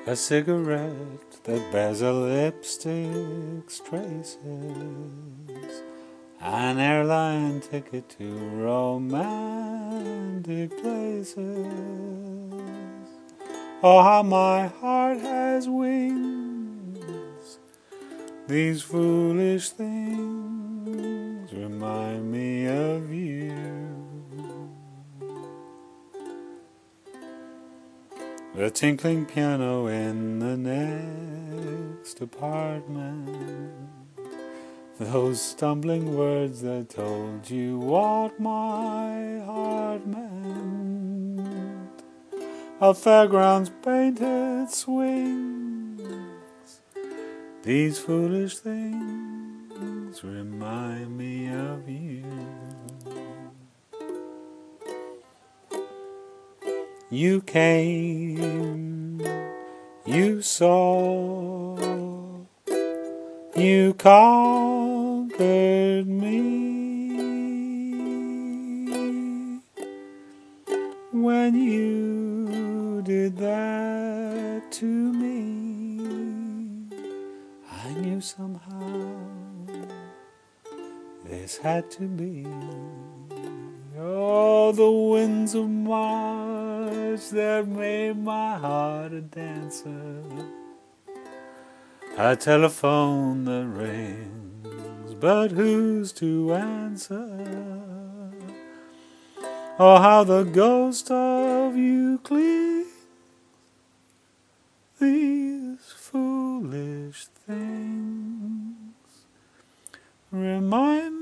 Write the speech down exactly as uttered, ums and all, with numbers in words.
A cigarette that bears a lipstick's traces, an airline ticket to romantic places. Oh, how my heart has wings. These foolish things remind me of you. The tinkling piano in the next apartment, those stumbling words that told you what my heart meant, a fairground's painted swings. These foolish things remind me of you. You came, you saw, you conquered me. When you did that to me, I knew somehow this had to be. Oh, the winds of March that made my heart a dancer, a telephone that rings, but who's to answer? Oh, how the ghost of you clings. These foolish things remind